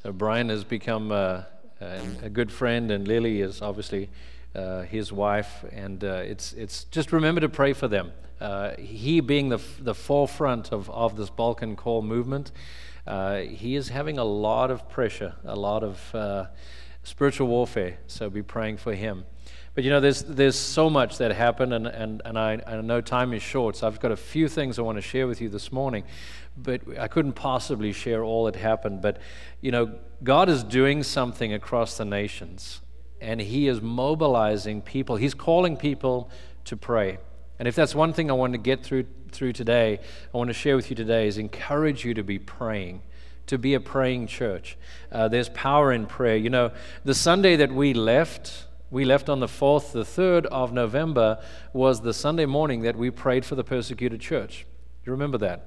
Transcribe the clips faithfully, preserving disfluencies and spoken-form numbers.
Uh, Brian has become uh, a, a good friend, and Lily is obviously uh, his wife. And uh, it's it's just remember to pray for them. Uh, he being the the forefront of, of this Balkan Call movement, uh, he is having a lot of pressure, a lot of uh, spiritual warfare. So be praying for him. But you know, there's there's so much that happened, and and and I, I know time is short, so I've got a few things I want to share with you this morning. But I couldn't possibly share all that happened. But you know, God is doing something across the nations, and He is mobilizing people. He's calling people to pray. And if that's one thing I want to get through through today, I want to share with you today is encourage you to be praying, to be a praying church. Uh, there's power in prayer. You know, the Sunday that we left. We left on the fourth, the third of November was the Sunday morning that we prayed for the persecuted church. You remember that?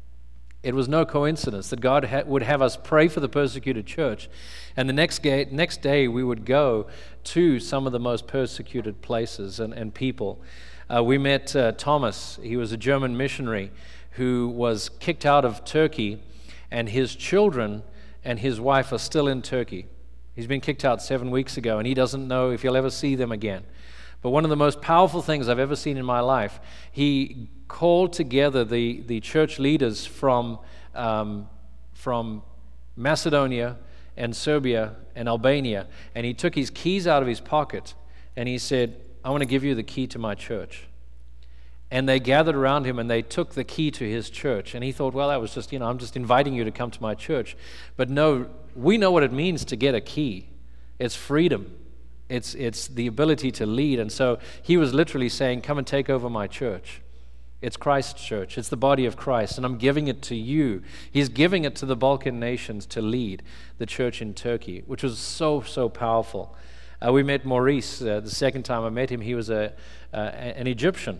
It was no coincidence that God ha- would have us pray for the persecuted church, and the next, ga- next day we would go to some of the most persecuted places and, and people. Uh, we met uh, Thomas. He was a German missionary who was kicked out of Turkey, and his children and his wife are still in Turkey. He's been kicked out seven weeks ago, and he doesn't know if he'll ever see them again. But one of the most powerful things I've ever seen in my life, he called together the, the church leaders from, um, from Macedonia and Serbia and Albania, and he took his keys out of his pocket, and he said, I want to give you the key to my church. And they gathered around him, and they took the key to his church. And he thought, well, that was just, you know, I'm just inviting you to come to my church. But no, we know what it means to get a key. It's freedom. It's it's the ability to lead. And so he was literally saying, come and take over my church. It's Christ's church. It's the body of Christ, and I'm giving it to you. He's giving it to the Balkan nations to lead the church in Turkey, which was so, so powerful. Uh, we met Maurice. Uh, the second time I met him, he was a uh, an Egyptian.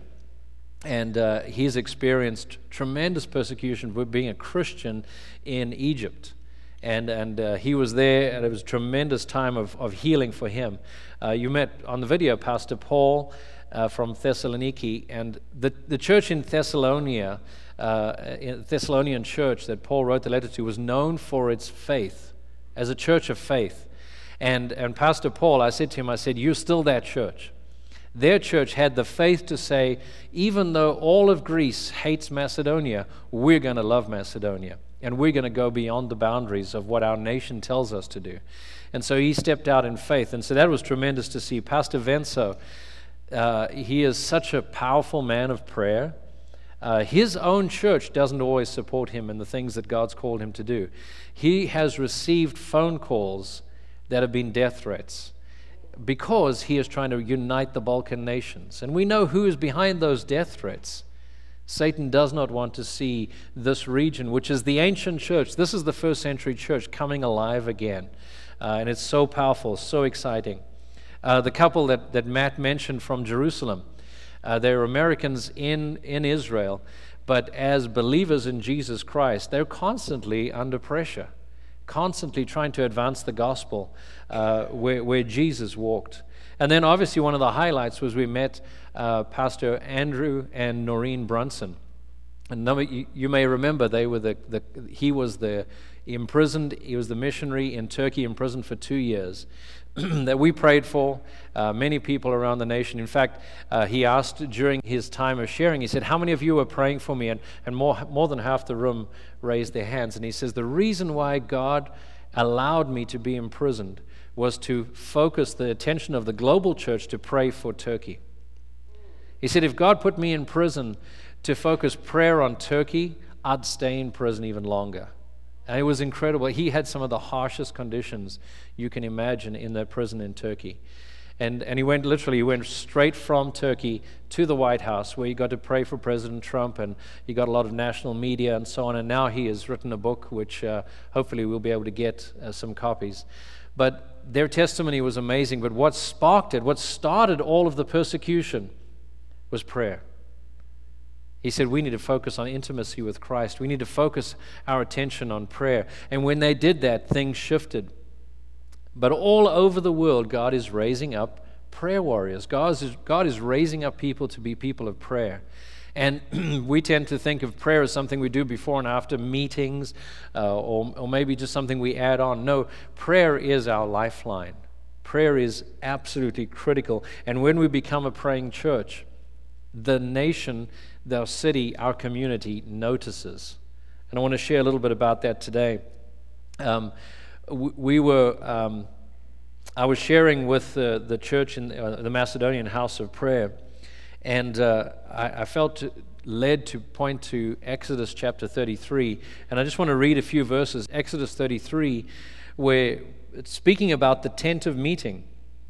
And uh, he's experienced tremendous persecution for being a Christian in Egypt. And and uh, he was there, and it was a tremendous time of, of healing for him. Uh, you met on the video Pastor Paul uh, from Thessaloniki, and the, the church in Thessalonia, uh, in Thessalonian church that Paul wrote the letter to, was known for its faith, as a church of faith. And, and Pastor Paul, I said to him, I said, you're still that church. Their church had the faith to say, even though all of Greece hates Macedonia, we're going to love Macedonia. And we're going to go beyond the boundaries of what our nation tells us to do. And so he stepped out in faith. And so that was tremendous to see. Pastor Venso, uh, he is such a powerful man of prayer. Uh, his own church doesn't always support him in the things that God's called him to do. He has received phone calls that have been death threats, because he is trying to unite the Balkan nations. And we know who is behind those death threats. Satan does not want to see this region, which is the ancient church. This is the first century church coming alive again. Uh, and it's so powerful, so exciting. Uh, the couple that, that Matt mentioned from Jerusalem, uh, they're Americans in, in Israel, but as believers in Jesus Christ, they're constantly under pressure, constantly trying to advance the gospel uh, where, where Jesus walked. And then obviously one of the highlights was we met uh, Pastor Andrew and Noreen Brunson. And number, you, you may remember they were the, the he was the imprisoned, he was the missionary in Turkey, imprisoned for two years that we prayed for, uh, many people around the nation. In fact, uh, he asked during his time of sharing, he said, how many of you are praying for me? And, and more, more than half the room raised their hands. And he says, the reason why God allowed me to be imprisoned was to focus the attention of the global church to pray for Turkey. He said, if God put me in prison to focus prayer on Turkey, I'd stay in prison even longer. And it was incredible. He had some of the harshest conditions you can imagine in that prison in Turkey. And and he went literally, he went straight from Turkey to the White House, where he got to pray for President Trump, and he got a lot of national media and so on. And now he has written a book, which uh, hopefully we'll be able to get uh, some copies. But their testimony was amazing. But what sparked it, what started all of the persecution, was prayer. He said, we need to focus on intimacy with Christ. We need to focus our attention on prayer. And when they did that, things shifted. But all over the world, God is raising up prayer warriors. God is, God is raising up people to be people of prayer. And we tend to think of prayer as something we do before and after meetings, uh, or, or maybe just something we add on. No, prayer is our lifeline. Prayer is absolutely critical. And when we become a praying church, the nation, our city, our community notices. And I want to share a little bit about that today. Um, we, we were, um, I was sharing with uh, the church in uh, the Macedonian House of Prayer, and uh, I, I felt to, led to point to Exodus chapter thirty-three, and I just want to read a few verses. Exodus thirty-three, where it's speaking about the tent of meeting.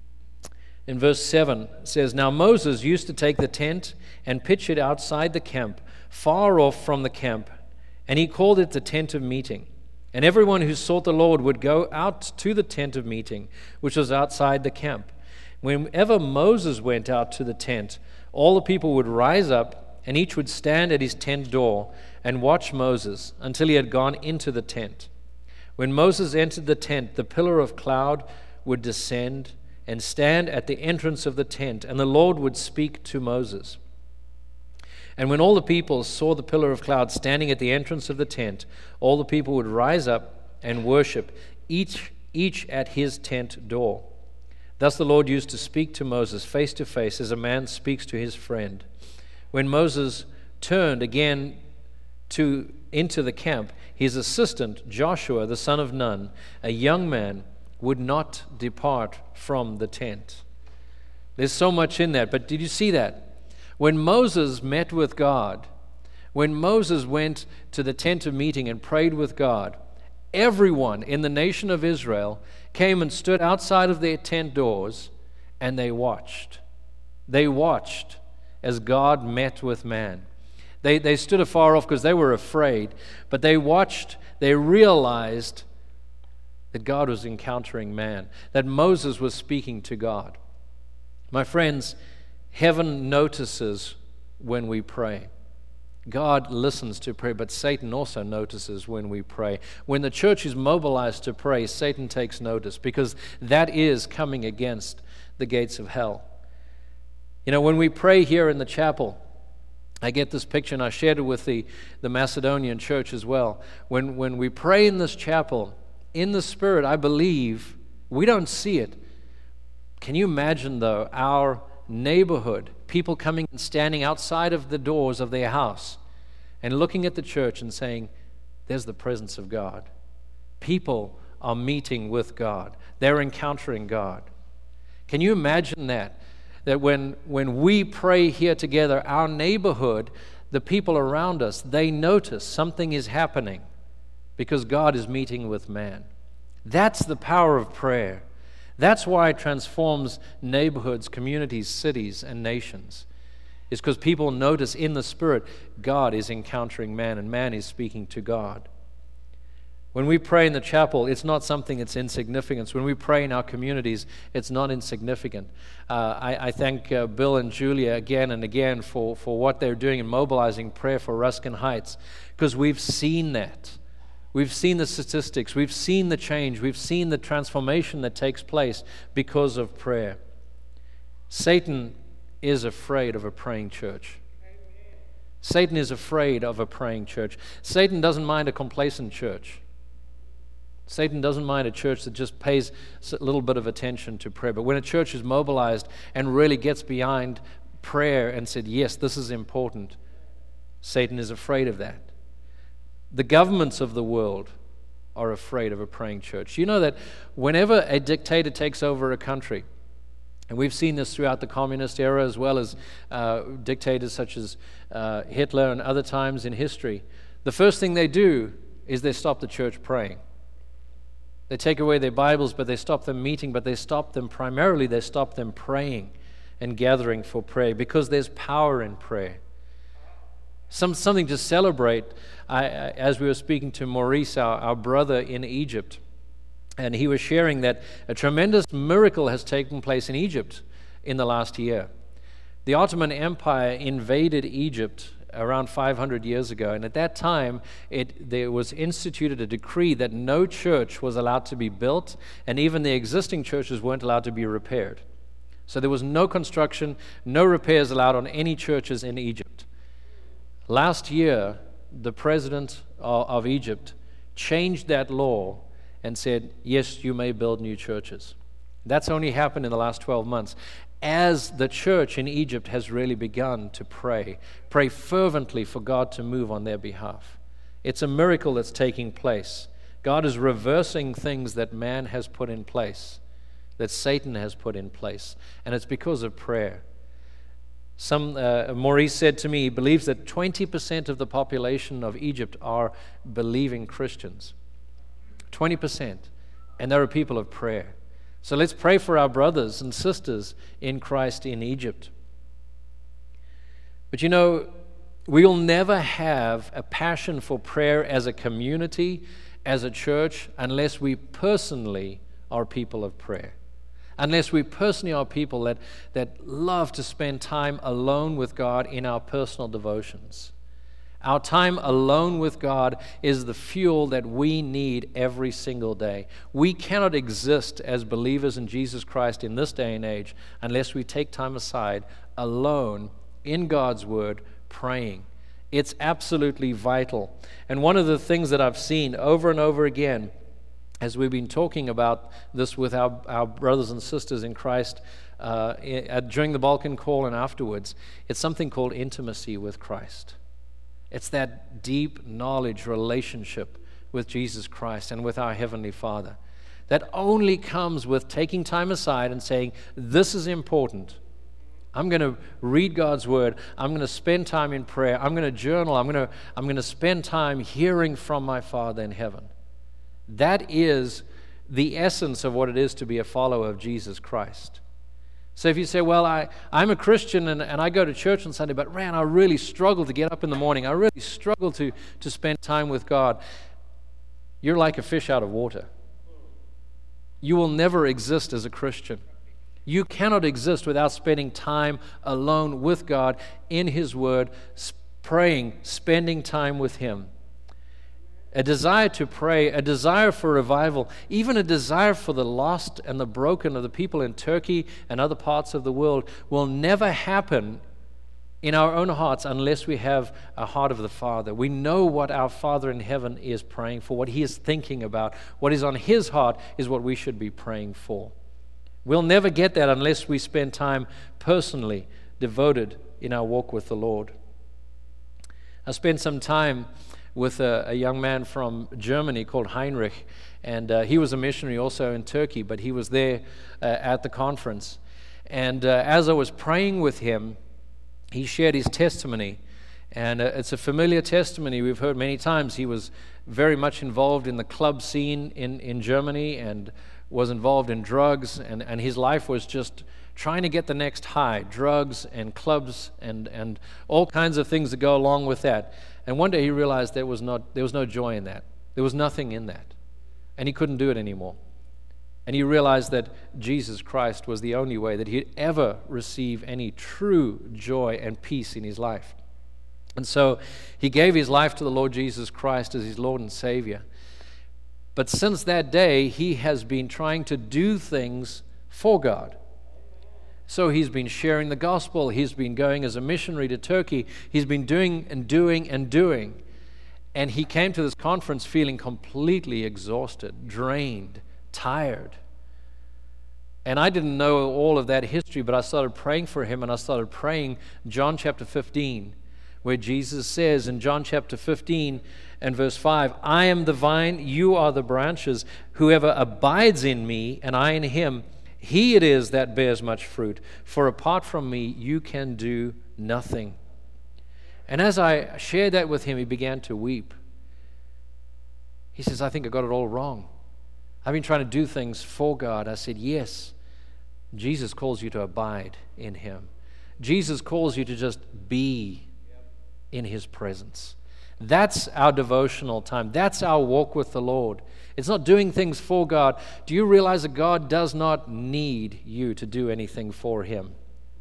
In verse seven, it says, "Now Moses used to take the tent and pitch it outside the camp, far off from the camp, and he called it the tent of meeting. And everyone who sought the Lord would go out to the tent of meeting, which was outside the camp. Whenever Moses went out to the tent, all the people would rise up, and each would stand at his tent door and watch Moses until he had gone into the tent. When Moses entered the tent, the pillar of cloud would descend and stand at the entrance of the tent, and the Lord would speak to Moses. And when all the people saw the pillar of cloud standing at the entrance of the tent, all the people would rise up and worship, each, each at his tent door. Thus the Lord used to speak to Moses face to face as a man speaks to his friend. When Moses turned again to into the camp, his assistant, Joshua, the son of Nun, a young man, would not depart from the tent." There's so much in that, but did you see that? When Moses met with God, when Moses went to the tent of meeting and prayed with God, everyone in the nation of Israel came and stood outside of their tent doors, and they watched. They watched as God met with man. They, they stood afar off because they were afraid, but they watched, they realized that God was encountering man, that Moses was speaking to God. My friends, heaven notices when we pray. God listens to prayer, but Satan also notices when we pray. When the church is mobilized to pray, Satan takes notice, because that is coming against the gates of hell. You know, when we pray here in the chapel, I get this picture, and I shared it with the, the Macedonian church as well. When, when we pray in this chapel, in the Spirit, I believe, we don't see it. Can you imagine, though, our neighborhood, people coming and standing outside of the doors of their house and looking at the church and saying, there's the presence of God. People are meeting with God. They're encountering God. Can you imagine that? That when, when we pray here together, our neighborhood, the people around us, they notice something is happening because God is meeting with man. That's the power of prayer. That's why it transforms neighborhoods, communities, cities, and nations. It's because people notice in the Spirit, God is encountering man, and man is speaking to God. When we pray in the chapel, it's not something that's insignificant. When we pray in our communities, it's not insignificant. Uh, I, I thank uh, Bill and Julia again and again for, for what they're doing in mobilizing prayer for Ruskin Heights, because we've seen that. We've seen the statistics. We've seen the change. We've seen the transformation that takes place because of prayer. Satan is afraid of a praying church. Satan is afraid of a praying church. Satan doesn't mind a complacent church. Satan doesn't mind a church that just pays a little bit of attention to prayer. But when a church is mobilized and really gets behind prayer and said, yes, this is important, Satan is afraid of that. The governments of the world are afraid of a praying church. You know that whenever a dictator takes over a country, and we've seen this throughout the communist era as well as uh, dictators such as uh, Hitler and other times in history, the first thing they do is they stop the church praying. They take away their Bibles, but they stop them meeting, but they stop them primarily, they stop them praying and gathering for prayer because there's power in prayer. Some, something to celebrate. I, as we were speaking to Maurice, our, our brother in Egypt, and he was sharing that a tremendous miracle has taken place in Egypt in the last year. The Ottoman Empire invaded Egypt around five hundred years ago, and at that time it there was instituted a decree that no church was allowed to be built, and even the existing churches weren't allowed to be repaired. So there was no construction, no repairs allowed on any churches in Egypt. Last year, the president of, of Egypt changed that law and said, yes, you may build new churches. That's only happened in the last twelve months. As the church in Egypt has really begun to pray, pray fervently for God to move on their behalf. It's a miracle that's taking place. God is reversing things that man has put in place, that Satan has put in place, and it's because of prayer. Some uh, Maurice said to me he believes that twenty percent of the population of Egypt are believing Christians. twenty percent. And they're a people of prayer. So let's pray for our brothers and sisters in Christ in Egypt. But you know, we'll never have a passion for prayer as a community, as a church, unless we personally are people of prayer. Unless we personally are people that, that love to spend time alone with God in our personal devotions. Our time alone with God is the fuel that we need every single day. We cannot exist as believers in Jesus Christ in this day and age unless we take time aside alone in God's Word praying. It's absolutely vital. And one of the things that I've seen over and over again as we've been talking about this with our, our brothers and sisters in Christ uh, during the Balkan call and afterwards, it's something called intimacy with Christ. It's that deep knowledge relationship with Jesus Christ and with our Heavenly Father that only comes with taking time aside and saying, this is important. I'm going to read God's Word. I'm going to spend time in prayer. I'm going to journal. I'm going to, I'm going to spend time hearing from my Father in heaven. That is the essence of what it is to be a follower of Jesus Christ. So if you say, well, I, I'm a Christian and, and I go to church on Sunday, but man, I really struggle to get up in the morning. I really struggle to, to spend time with God. You're like a fish out of water. You will never exist as a Christian. You cannot exist without spending time alone with God in His Word, praying, spending time with Him. A desire to pray, a desire for revival, even a desire for the lost and the broken of the people in Turkey and other parts of the world will never happen in our own hearts unless we have a heart of the Father. We know what our Father in heaven is praying for, what He is thinking about, what is on His heart is what we should be praying for. We'll never get that unless we spend time personally devoted in our walk with the Lord. I spent some time with a, a young man from Germany called Heinrich, and uh, he was a missionary also in Turkey, but he was there uh, at the conference. And uh, as I was praying with him, he shared his testimony, and uh, it's a familiar testimony we've heard many times. He was very much involved in the club scene in, in Germany and was involved in drugs, and, and his life was just trying to get the next high, drugs and clubs and, and all kinds of things that go along with that. And one day he realized there was not there was no joy in that. There was nothing in that. And he couldn't do it anymore. And he realized that Jesus Christ was the only way that he'd ever receive any true joy and peace in his life. And so he gave his life to the Lord Jesus Christ as his Lord and Savior. But since that day, he has been trying to do things for God. So he's been sharing the gospel. He's been going as a missionary to Turkey. He's been doing and doing and doing. And he came to this conference feeling completely exhausted, drained, tired. And I didn't know all of that history, but I started praying for him, and I started praying John chapter fifteen, where Jesus says in John chapter fifteen and verse five, I am the vine, you are the branches. Whoever abides in me and I in him, he it is that bears much fruit. For apart from me, you can do nothing. And as I shared that with him, he began to weep. He says, I think I got it all wrong. I've been trying to do things for God. I said, yes, Jesus calls you to abide in him. Jesus calls you to just be in his presence. That's our devotional time. That's our walk with the Lord. It's not doing things for God. Do you realize that God does not need you to do anything for him?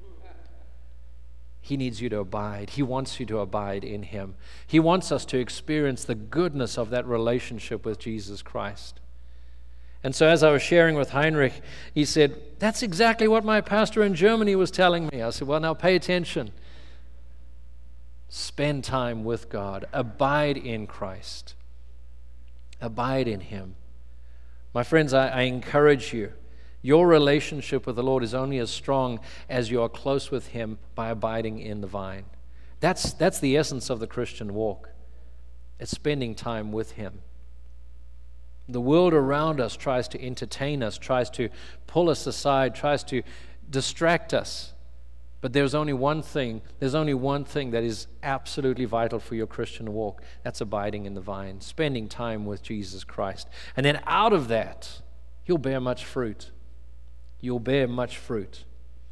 He needs you to abide. He wants you to abide in him. He wants us to experience the goodness of that relationship with Jesus Christ. And so as I was sharing with Heinrich, he said, that's exactly what my pastor in Germany was telling me. I said, well, now pay attention. Spend time with God. Abide in Christ. Abide in Him. My friends, I, I encourage you. Your relationship with the Lord is only as strong as you are close with Him by abiding in the vine. That's, that's the essence of the Christian walk. It's spending time with Him. The world around us tries to entertain us, tries to pull us aside, tries to distract us. But there's only one thing, there's only one thing that is absolutely vital for your Christian walk. That's abiding in the vine, spending time with Jesus Christ. And then out of that, you'll bear much fruit. You'll bear much fruit.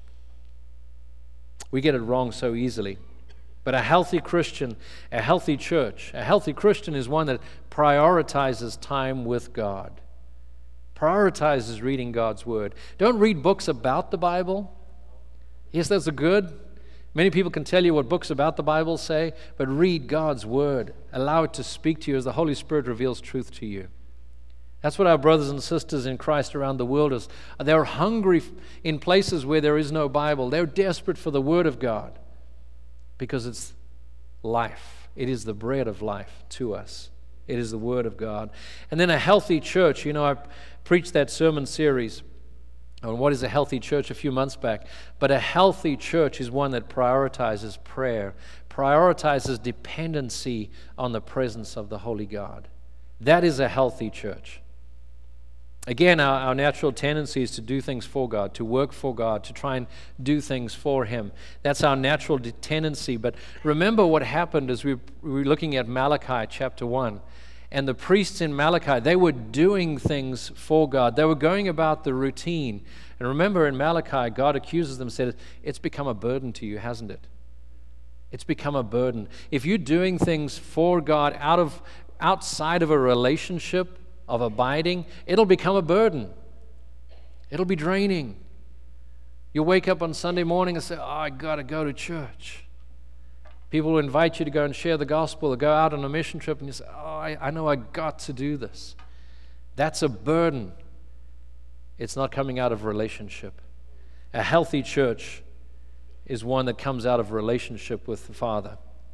We get it wrong so easily. But a healthy Christian, a healthy church, a healthy Christian is one that prioritizes time with God. Prioritizes reading God's Word. Don't read books about the Bible. Yes, those are good. Many people can tell you what books about the Bible say, but read God's Word. Allow it to speak to you as the Holy Spirit reveals truth to you. That's what our brothers and sisters in Christ around the world is. They're hungry in places where there is no Bible. They're desperate for the Word of God because it's life. It is the bread of life to us. It is the Word of God. And then a healthy church. You know, I preached that sermon series on what is a healthy church a few months back. But a healthy church is one that prioritizes prayer, prioritizes dependency on the presence of the Holy God. That is a healthy church. Again, our, our natural tendency is to do things for God, to work for God, to try and do things for Him. That's our natural de- tendency. But remember what happened as we, we were looking at Malachi chapter one. And the priests in Malachi, they were doing things for God. They were going about the routine. And remember in Malachi, God accuses them and said, it's become a burden to you, hasn't it? It's become a burden. If you're doing things for God out of outside of a relationship of abiding, it'll become a burden. It'll be draining. You'll wake up on Sunday morning and say, oh, I got to go to church. People will invite you to go and share the gospel or go out on a mission trip and you say, oh, I, I know I got to do this. That's a burden. It's not coming out of relationship. A healthy church is one that comes out of relationship with the Father.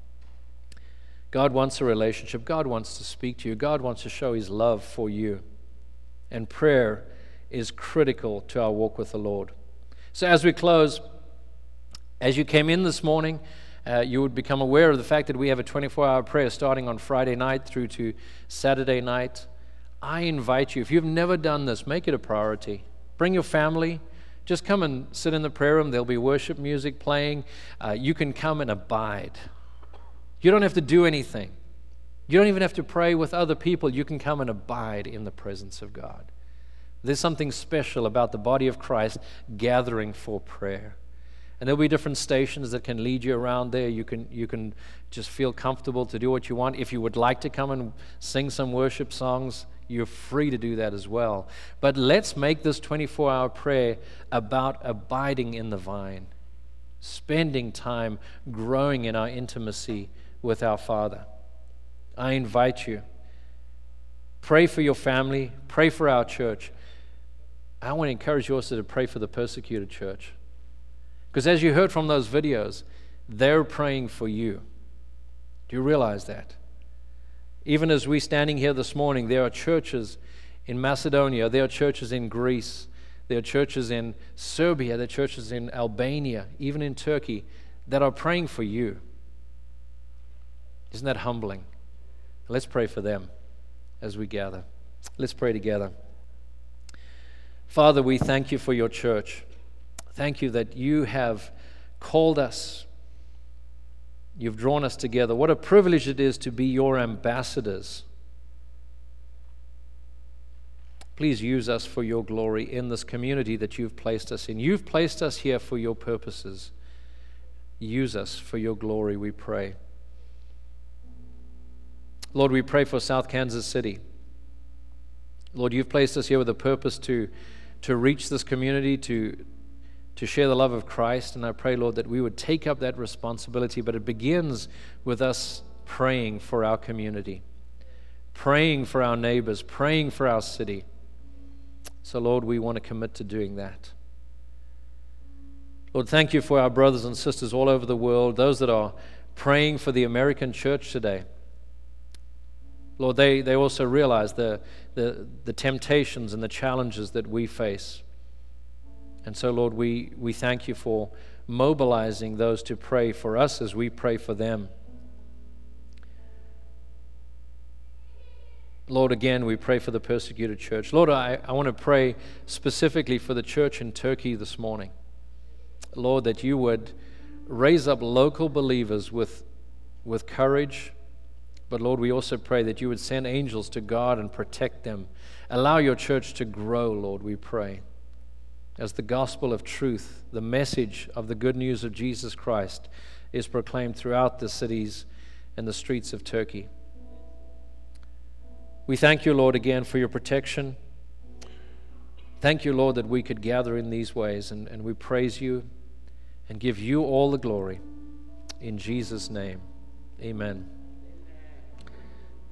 God wants a relationship. God wants to speak to you. God wants to show His love for you. And prayer is critical to our walk with the Lord. So as we close, as you came in this morning, uh, you would become aware of the fact that we have a twenty-four hour prayer starting on Friday night through to Saturday night. I invite you, if you've never done this, make it a priority. Bring your family. Just come and sit in the prayer room. There'll be worship music playing. Uh, you can come and abide. You don't have to do anything. You don't even have to pray with other people. You can come and abide in the presence of God. There's something special about the body of Christ gathering for prayer. And there'll be different stations that can lead you around there. You can, you can just feel comfortable to do what you want. If you would like to come and sing some worship songs, you're free to do that as well. But let's make this twenty-four hour prayer about abiding in the vine, spending time growing in our intimacy with our Father. I invite you. Pray for your family. Pray for our church. I want to encourage you also to pray for the persecuted church. Because as you heard from those videos, they're praying for you. Do you realize that? Even as we're standing here this morning, there are churches in Macedonia, there are churches in Greece, there are churches in Serbia, there are churches in Albania, even in Turkey, that are praying for you. Isn't that humbling? Let's pray for them as we gather. Let's pray together. Father, we thank you for your church. Thank you that you have called us. You've drawn us together. What a privilege it is to be your ambassadors. Please use us for your glory in this community that you've placed us in. You've placed us here for your purposes. Use us for your glory, we pray. Lord, we pray for South Kansas City. Lord, you've placed us here with a purpose to, to reach this community, to, to share the love of Christ. And I pray, Lord, that we would take up that responsibility. But it begins with us praying for our community, praying for our neighbors, praying for our city. So, Lord, we want to commit to doing that. Lord, thank you for our brothers and sisters all over the world, those that are praying for the American church today. Lord, they, they also realize the, the, the temptations and the challenges that we face. And so, Lord, we, we thank you for mobilizing those to pray for us as we pray for them. Lord, again, we pray for the persecuted church. Lord, I, I want to pray specifically for the church in Turkey this morning. Lord, that you would raise up local believers with, with courage. But Lord, we also pray that you would send angels to guard and protect them. Allow your church to grow, Lord, we pray. As the gospel of truth, the message of the good news of Jesus Christ is proclaimed throughout the cities and the streets of Turkey. We thank you, Lord, again for your protection. Thank you, Lord, that we could gather in these ways, and, and we praise you and give you all the glory. In Jesus' name, amen.